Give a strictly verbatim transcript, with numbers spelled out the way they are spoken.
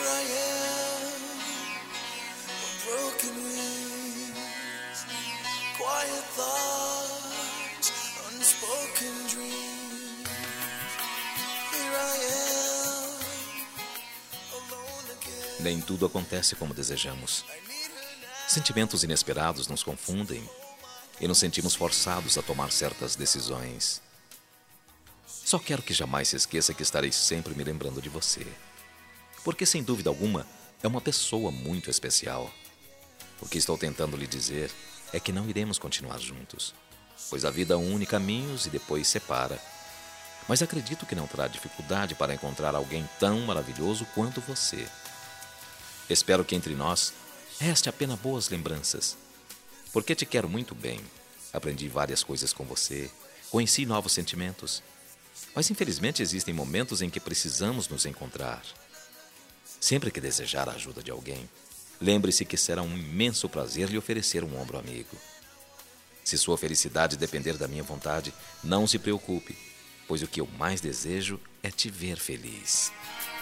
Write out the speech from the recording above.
I am, a broken wings, quiet thoughts, unspoken dreams. Here I am, alone again. Nem tudo acontece como desejamos. Sentimentos inesperados nos confundem e nos sentimos forçados a tomar certas decisões. Só quero que jamais se esqueça que estarei sempre me lembrando de você. Porque, sem dúvida alguma, é uma pessoa muito especial. O que estou tentando lhe dizer é que não iremos continuar juntos, pois a vida une caminhos e depois separa. Mas acredito que não terá dificuldade para encontrar alguém tão maravilhoso quanto você. Espero que entre nós reste apenas boas lembranças, porque te quero muito bem. Aprendi várias coisas com você, conheci novos sentimentos, mas infelizmente existem momentos em que precisamos nos encontrar. Sempre que desejar a ajuda de alguém, lembre-se que será um imenso prazer lhe oferecer um ombro amigo. Se sua felicidade depender da minha vontade, não se preocupe, pois o que eu mais desejo é te ver feliz.